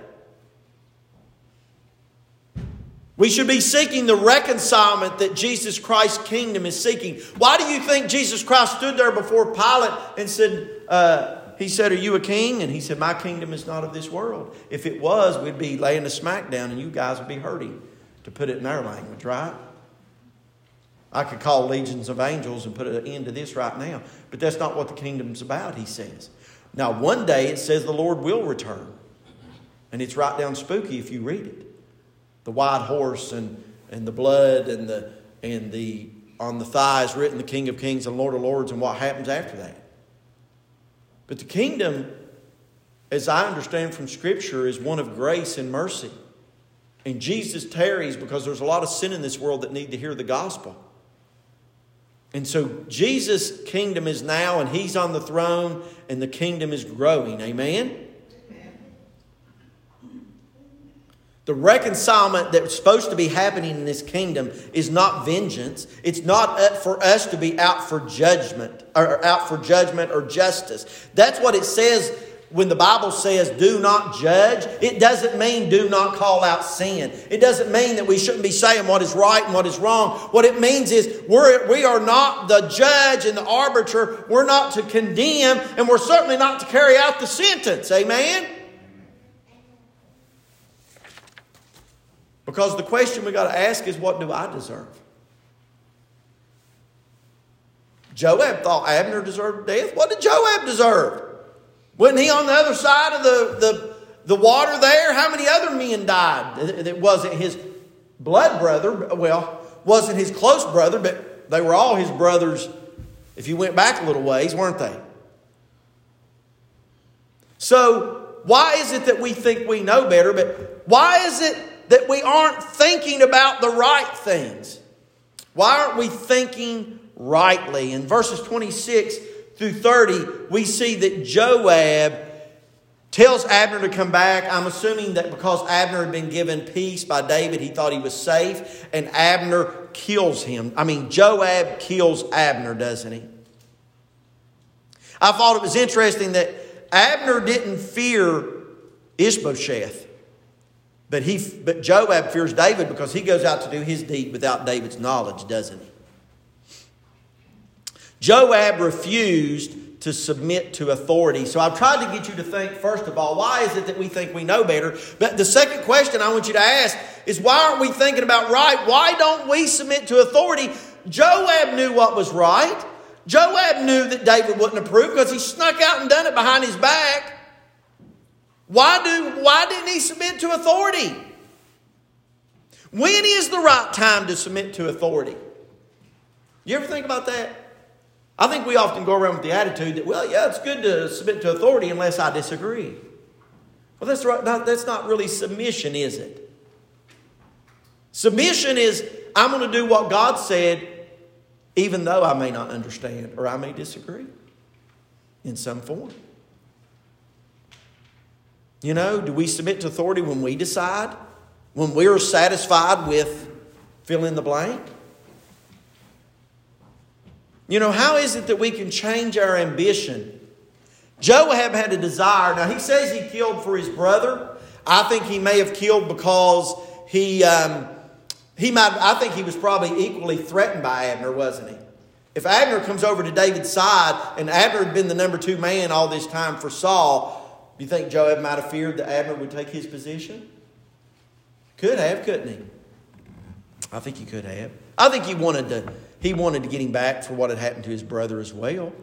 We should be seeking the reconcilement that Jesus Christ's kingdom is seeking. Why do you think Jesus Christ stood there before Pilate and said, he said, "Are you a king?" And he said, "My kingdom is not of this world." If it was, we'd be laying a smackdown and you guys would be hurting, to put it in our language, right? I could call legions of angels and put an end to this right now. But that's not what the kingdom's about, he says. Now, one day it says the Lord will return. And it's right down spooky if you read it. The white horse and the blood and the on the thighs written the King of Kings and Lord of Lords, and what happens after that. But the kingdom, as I understand from Scripture, is one of grace and mercy. And Jesus tarries because there's a lot of sin in this world that need to hear the gospel. And so Jesus' kingdom is now, and He's on the throne, and the kingdom is growing. Amen? The reconcilement that's supposed to be happening in this kingdom is not vengeance. It's not for us to be out for judgment or justice. That's what it says when the Bible says do not judge. It doesn't mean do not call out sin. It doesn't mean that we shouldn't be saying what is right and what is wrong. What it means is we are not the judge and the arbiter. We're not to condemn, and we're certainly not to carry out the sentence. Amen? Because the question we got to ask is, what do I deserve? Joab thought Abner deserved death. What did Joab deserve? Wasn't he on the other side of the water there? How many other men died? It wasn't his blood brother. Well, wasn't his close brother, but they were all his brothers if you went back a little ways, weren't they? So why is it that we think we know better, but why is it that we aren't thinking about the right things? Why aren't we thinking rightly? In verses 26 through 30, we see that Joab tells Abner to come back. I'm assuming that because Abner had been given peace by David, he thought he was safe, and Abner kills him. Joab kills Abner, doesn't he? I thought it was interesting that Abner didn't fear Ishbosheth. But Joab fears David because he goes out to do his deed without David's knowledge, doesn't he? Joab refused to submit to authority. So I've tried to get you to think, first of all, why is it that we think we know better? But the second question I want you to ask is, why aren't we thinking about right? Why don't we submit to authority? Joab knew what was right. Joab knew that David wouldn't approve because he snuck out and done it behind his back. Why didn't he submit to authority? When is the right time to submit to authority? You ever think about that? I think we often go around with the attitude that, well, yeah, it's good to submit to authority unless I disagree. Well, that's right. That's not really submission, is it? Submission is, I'm going to do what God said, even though I may not understand or I may disagree in some form. You know, do we submit to authority when we decide? When we're satisfied with fill in the blank? You know, how is it that we can change our ambition Joab had a desire. Now, he says he killed for his brother. I think he may have killed because I think he was probably equally threatened by Abner, wasn't he? If Abner comes over to David's side, and Abner had been the number 2 man all this time for Saul, do you think Joab might have feared that Abner would take his position? Could have, couldn't he? I think he could have. I think he wanted to get him back for what had happened to his brother as well.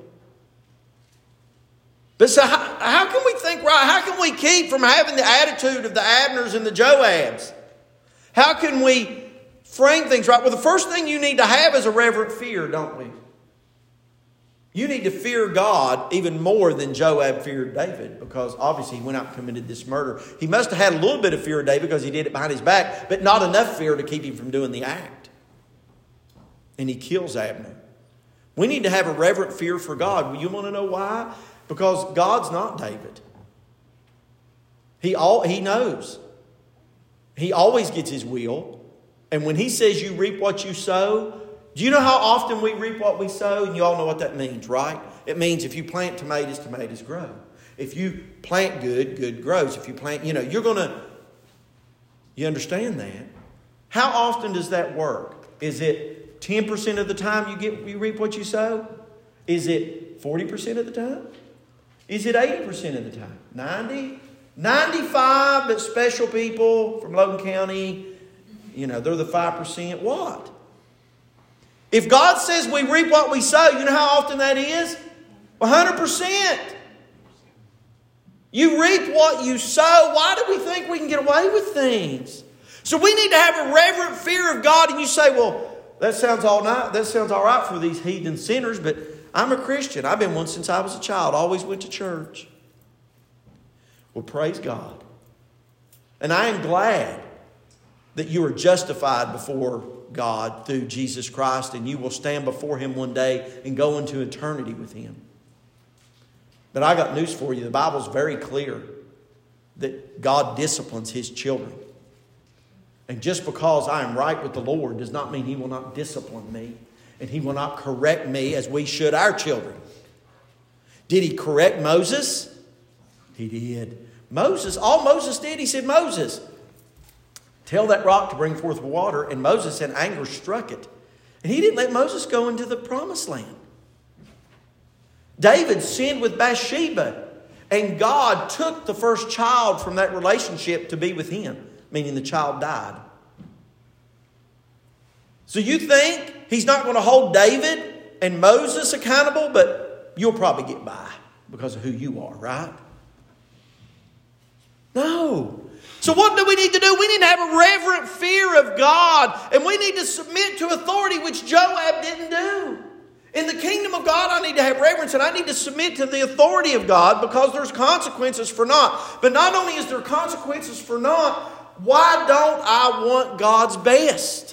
But so how can we think right? How can we keep from having the attitude of the Abners and the Joabs? How can we frame things right? Well, the first thing you need to have is a reverent fear, don't we? You need to fear God even more than Joab feared David, because obviously he went out and committed this murder. He must have had a little bit of fear of David because he did it behind his back, but not enough fear to keep him from doing the act. And he kills Abner. We need to have a reverent fear for God. Well, you want to know why? Because God's not David. He knows. He always gets his will. And when he says you reap what you sow, do you know how often we reap what we sow? And you all know what that means, right? It means if you plant tomatoes, tomatoes grow. If you plant good, good grows. If you plant, you understand that? How often does that work? Is it 10% of the time you reap what you sow? Is it 40% of the time? Is it 80% of the time? 90? 95, but special people from Logan County, they're the 5%. What? If God says we reap what we sow, you know how often that is? 100%. You reap what you sow. Why do we think we can get away with things? So we need to have a reverent fear of God. And you say, well, that sounds all right for these heathen sinners, but I'm a Christian. I've been one since I was a child. Always went to church. Well, praise God. And I am glad that you are justified before God through Jesus Christ, and you will stand before Him one day and go into eternity with Him. But I got news for you. The Bible's very clear that God disciplines His children. And just because I am right with the Lord does not mean He will not discipline me. And He will not correct me as we should our children. Did He correct Moses? He did. All Moses did, He said, Moses, tell that rock to bring forth water. And Moses in anger struck it. And He didn't let Moses go into the promised land. David sinned with Bathsheba. And God took the first child from that relationship to be with him. Meaning the child died. So you think He's not going to hold David and Moses accountable, but you'll probably get by because of who you are, right? No. So what do we need to do? We need to have a reverent fear of God, and we need to submit to authority, which Joab didn't do. In the kingdom of God, I need to have reverence, and I need to submit to the authority of God because there's consequences for naught. But not only is there consequences for naught, why don't I want God's best?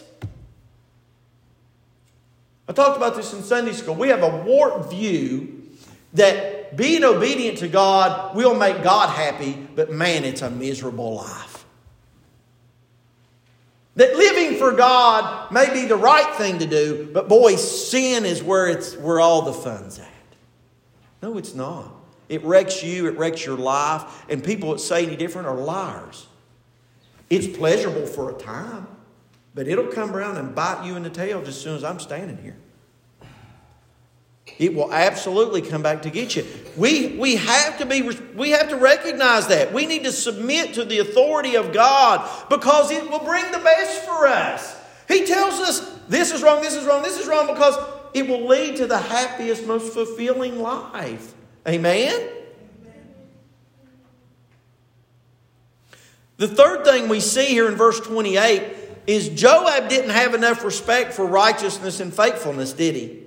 I talked about this in Sunday school. We have a warped view that being obedient to God will make God happy, but man, it's a miserable life. That living for God may be the right thing to do, but boy, sin is where all the fun's at. No, it's not. It wrecks you, it wrecks your life, and people that say any different are liars. It's pleasurable for a time, but it'll come around and bite you in the tail just as soon as I'm standing here. It will absolutely come back to get you. We have to recognize that. We need to submit to the authority of God because it will bring the best for us. He tells us this is wrong, this is wrong, this is wrong because it will lead to the happiest, most fulfilling life. Amen? The third thing we see here in verse 28 is Joab didn't have enough respect for righteousness and faithfulness, did he?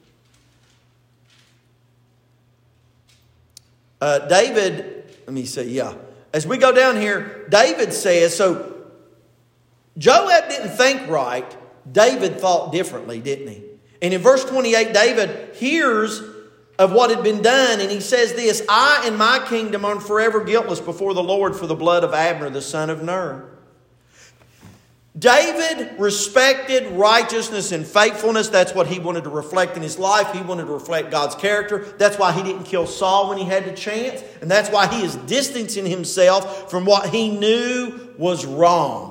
As we go down here, David says, so Joab didn't think right. David thought differently, didn't he? And in verse 28, David hears of what had been done, and he says this, I and my kingdom are forever guiltless before the Lord for the blood of Abner, the son of Ner. David respected righteousness and faithfulness. That's what he wanted to reflect in his life. He wanted to reflect God's character. That's why he didn't kill Saul when he had the chance. And that's why he is distancing himself from what he knew was wrong.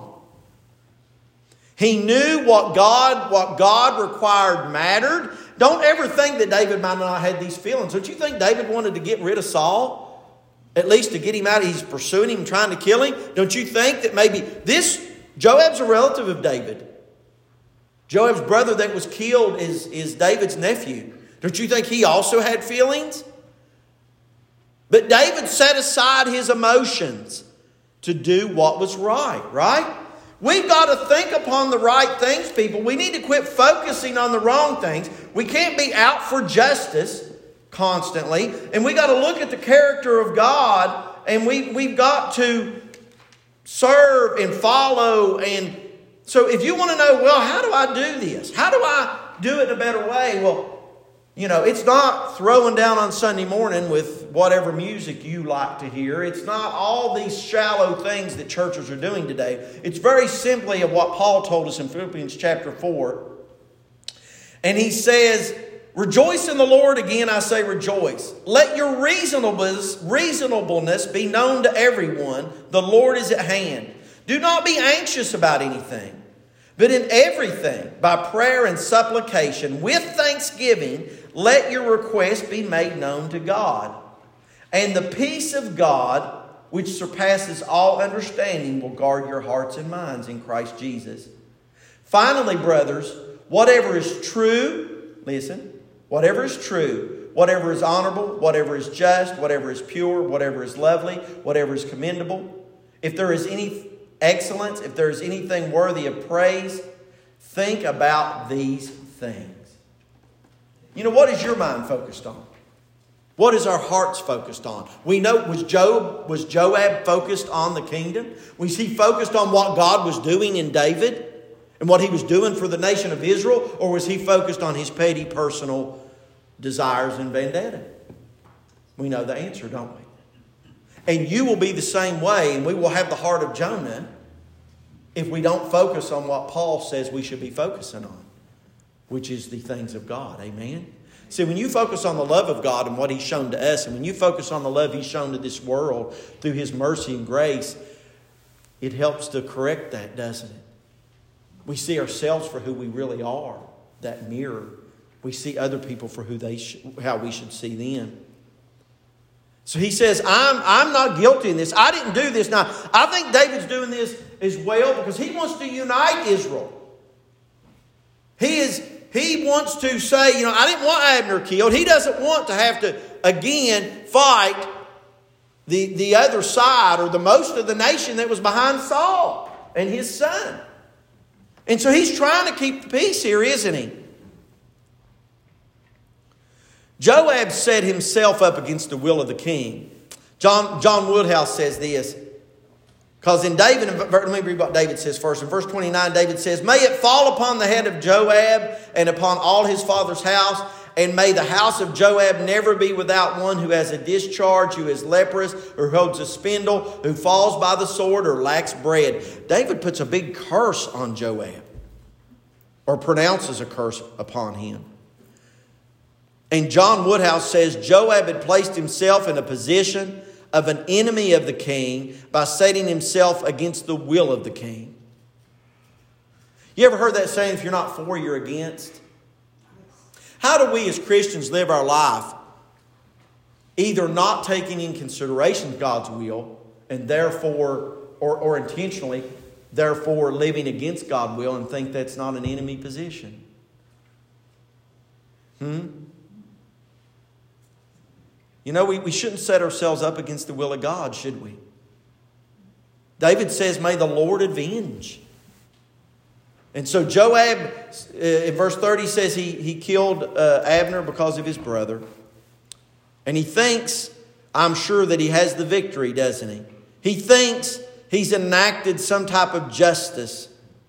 He knew what God required mattered. Don't ever think that David might not have had these feelings. Don't you think David wanted to get rid of Saul? At least to get him out. He's pursuing him, trying to kill him. Don't you think that maybe Joab's a relative of David. Joab's brother that was killed is David's nephew. Don't you think he also had feelings? But David set aside his emotions to do what was right? We've got to think upon the right things, people. We need to quit focusing on the wrong things. We can't be out for justice constantly. And we got to look at the character of God, and we've got to serve and follow. And so if you want to know, well, how do I do this? How do I do it in a better way? Well, it's not throwing down on Sunday morning with whatever music you like to hear. It's not all these shallow things that churches are doing today. It's very simply of what Paul told us in Philippians chapter 4. And he says, rejoice in the Lord. Again, I say rejoice. Let your reasonableness be known to everyone. The Lord is at hand. Do not be anxious about anything, but in everything, by prayer and supplication, with thanksgiving, let your requests be made known to God. And the peace of God, which surpasses all understanding, will guard your hearts and minds in Christ Jesus. Finally, brothers, whatever is true, listen, whatever is true, whatever is honorable, whatever is just, whatever is pure, whatever is lovely, whatever is commendable, if there is any excellence, if there is anything worthy of praise, think about these things. What is your mind focused on? What is our hearts focused on? We know, was Joab focused on the kingdom? Was he focused on what God was doing in David and what he was doing for the nation of Israel? Or was he focused on his petty personal desires and vendetta? We know the answer, don't we? And you will be the same way, and we will have the heart of Jonah if we don't focus on what Paul says we should be focusing on, which is the things of God. Amen? See, when you focus on the love of God and what He's shown to us, and when you focus on the love He's shown to this world through His mercy and grace, it helps to correct that, doesn't it? We see ourselves for who we really are, that mirror. We see other people for how we should see them. So he says, I'm not guilty in this. I didn't do this. Now, I think David's doing this as well because he wants to unite Israel. He wants to say, I didn't want Abner killed. He doesn't want to have to, again, fight the other side or the most of the nation that was behind Saul and his son. And so he's trying to keep the peace here, isn't he? Joab set himself up against the will of the king. John Woodhouse says this. Because in David, let me read what David says first. In verse 29, David says, may it fall upon the head of Joab and upon all his father's house, and may the house of Joab never be without one who has a discharge, who is leprous, or holds a spindle, who falls by the sword, or lacks bread. David puts a big curse on Joab, or pronounces a curse upon him. And John Woodhouse says Joab had placed himself in a position of an enemy of the king by setting himself against the will of the king. You ever heard that saying, if you're not for, you're against? How do we as Christians live our life? Either not taking in consideration God's will and therefore, or intentionally, therefore living against God's will and think that's not an enemy position. We shouldn't set ourselves up against the will of God, should we? David says, may the Lord avenge. And so Joab, in verse 30, says he killed Abner because of his brother. And he thinks, I'm sure, that he has the victory, doesn't he? He thinks he's enacted some type of justice.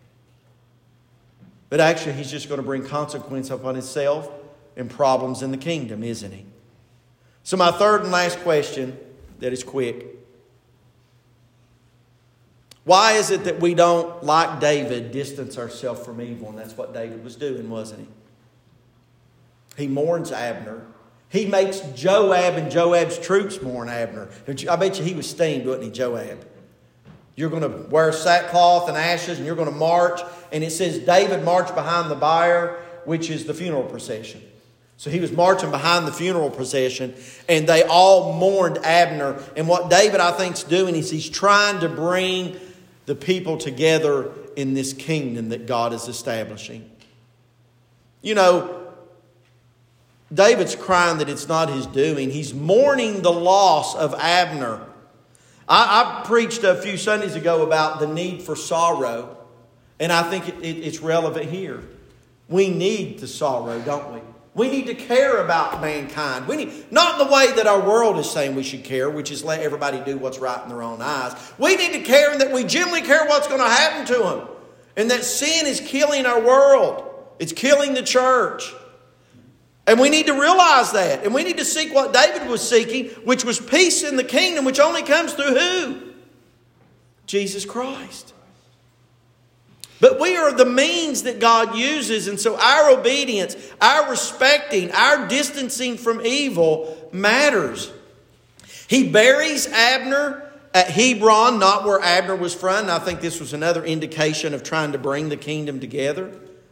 But actually, he's just going to bring consequence upon himself and problems in the kingdom, isn't he? So my third and last question that is quick. Why is it that we don't, like David, distance ourselves from evil? And that's what David was doing, wasn't he? He mourns Abner. He makes Joab and Joab's troops mourn Abner. I bet you he was steamed, wasn't he, Joab? You're going to wear sackcloth and ashes and you're going to march. And it says David marched behind the bier, which is the funeral procession. So he was marching behind the funeral procession and they all mourned Abner. And what David, I think, is doing is he's trying to bring the people together in this kingdom that God is establishing. You know, David's crying that it's not his doing. He's mourning the loss of Abner. I preached a few Sundays ago about the need for sorrow. And I think it's relevant here. We need the sorrow, don't we? We need to care about mankind. Not the way that our world is saying we should care, which is let everybody do what's right in their own eyes. We need to care in that we genuinely care what's going to happen to them. And that sin is killing our world. It's killing the church. And we need to realize that. And we need to seek what David was seeking, which was peace in the kingdom, which only comes through who? Jesus Christ. But we are the means that God uses. And so our obedience, our respecting, our distancing from evil matters. He buries Abner at Hebron, not where Abner was from. And I think this was another indication of trying to bring the kingdom together.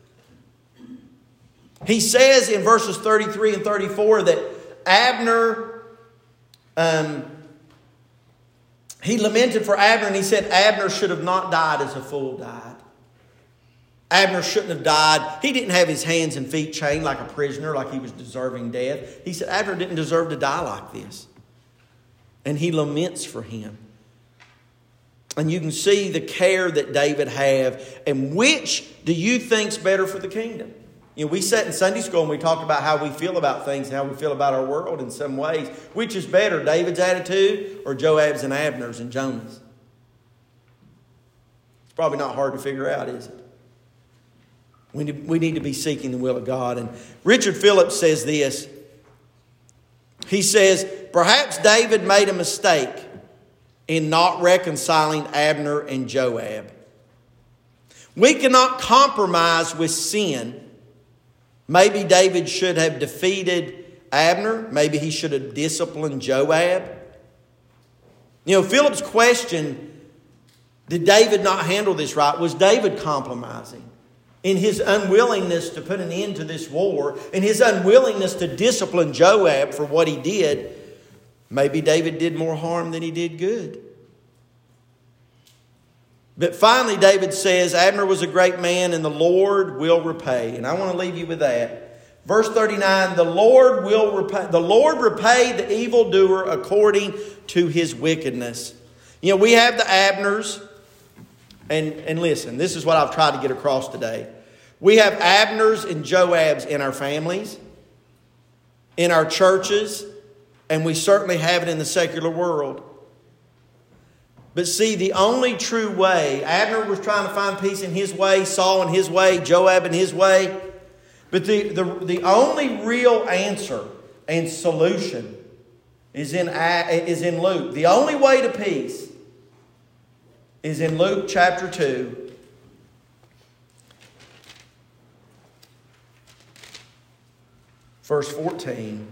He says in verses 33 and 34 that Abner, he lamented for Abner and he said Abner should have not died as a fool died. Abner shouldn't have died. He didn't have his hands and feet chained like a prisoner, like he was deserving death. He said Abner didn't deserve to die like this. And he laments for him. And you can see the care that David have. And which do you think's better for the kingdom? You know, we sat in Sunday school and we talked about how we feel about things and how we feel about our world in some ways. Which is better, David's attitude or Joab's and Abner's and Jonah's? It's probably not hard to figure out, is it? We need to be seeking the will of God. And Richard Phillips says this. He says, perhaps David made a mistake in not reconciling Abner and Joab. We cannot compromise with sin. Maybe David should have defeated Abner. Maybe he should have disciplined Joab. You know, Philip's question, did David not handle this right? Was David compromising in his unwillingness to put an end to this war, in his unwillingness to discipline Joab for what he did? Maybe David did more harm than he did good. But finally, David says, Abner was a great man and the Lord will repay. And I want to leave you with that. Verse 39, the Lord will repay. The Lord repay the evildoer according to his wickedness. You know, we have the Abners. And listen, this is what I've tried to get across today. We have Abners and Joabs in our families, in our churches, and we certainly have it in the secular world. But see, the only true way, Abner was trying to find peace in his way, Saul in his way, Joab in his way. But the only real answer and solution is in Luke. The only way to peace is in Luke chapter 2. Verse 14.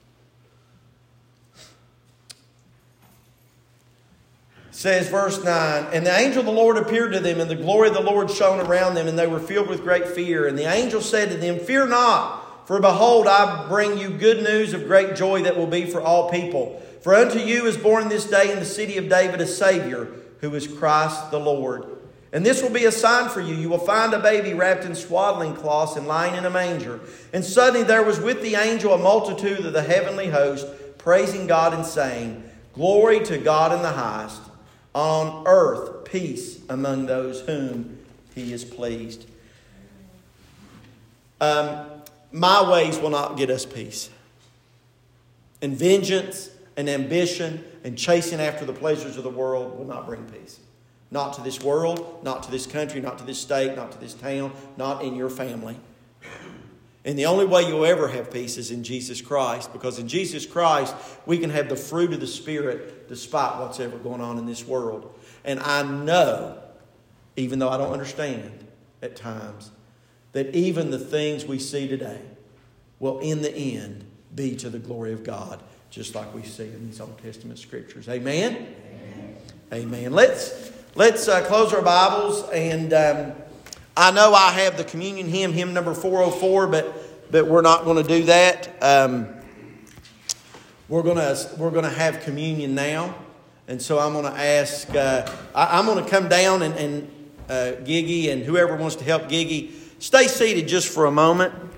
Says verse 9, and the angel of the Lord appeared to them, and the glory of the Lord shone around them, and they were filled with great fear. And the angel said to them, fear not, for behold, I bring you good news of great joy that will be for all people. For unto you is born this day in the city of David a Savior, who is Christ the Lord. And this will be a sign for you. You will find a baby wrapped in swaddling cloths and lying in a manger. And suddenly there was with the angel a multitude of the heavenly host, praising God and saying, glory to God in the highest. On earth, peace among those whom he is pleased. My ways will not get us peace. And vengeance and ambition and chasing after the pleasures of the world will not bring peace. Not to this world, not to this country, not to this state, not to this town, not in your family. And the only way you'll ever have peace is in Jesus Christ. Because in Jesus Christ, we can have the fruit of the Spirit despite what's ever going on in this world. And I know, even though I don't understand at times, that even the things we see today will in the end be to the glory of God, just like we see in these Old Testament scriptures. Amen? Amen. Let's close our Bibles, and I know I have the communion hymn number 404, but we're not going to do that. We're going to have communion now, and so I'm going to ask. I'm going to come down and Giggy and whoever wants to help Giggy stay seated just for a moment.